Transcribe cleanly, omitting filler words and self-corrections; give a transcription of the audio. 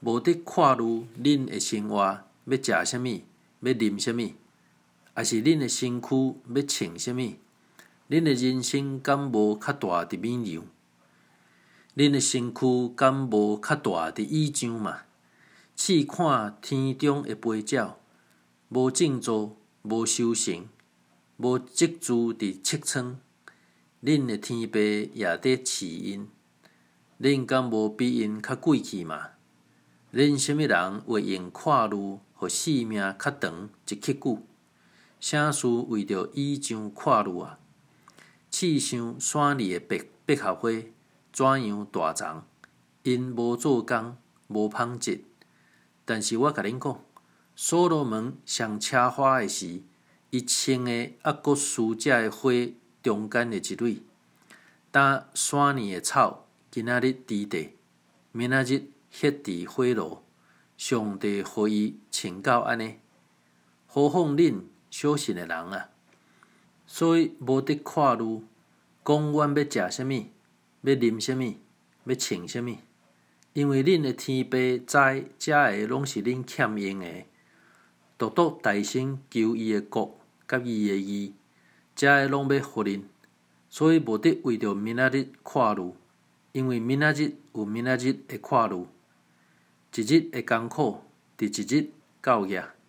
无得看虑恁的生活要食啥物，要啉啥物，还是恁的身躯要穿啥物？恁的人生敢无较大伫美流？恁的身躯敢无较大伫意象嘛？试看天中的飞鸟，无种作，无收成，无积聚伫册仓，恁的天父也伫饲因。恁敢无比因较贵气嘛？恁什么人会用看虑，互性命较长一刻久？啥事为着意象看虑啊？试想山里的百合花怎样大丛？因无做工，无芳泽。但是我甲恁讲，所罗门上车花的时，伊穿的还阁输遮的花中间的一蕊。当山里的草今仔日伫地，明仔日歇伫火炉，上帝互伊穿到安尼，何况恁小信的人啊！所以无得看虑，讲阮要食啥物，要啉啥物，要穿啥物，因为恁的天父知遮个拢是恁欠用的，独独大声求伊的国甲伊的义，遮个拢要互恁。所以无得为着明仔日看虑，因为明仔日有明仔日的看虑，一日的艰苦，伫一日到夜。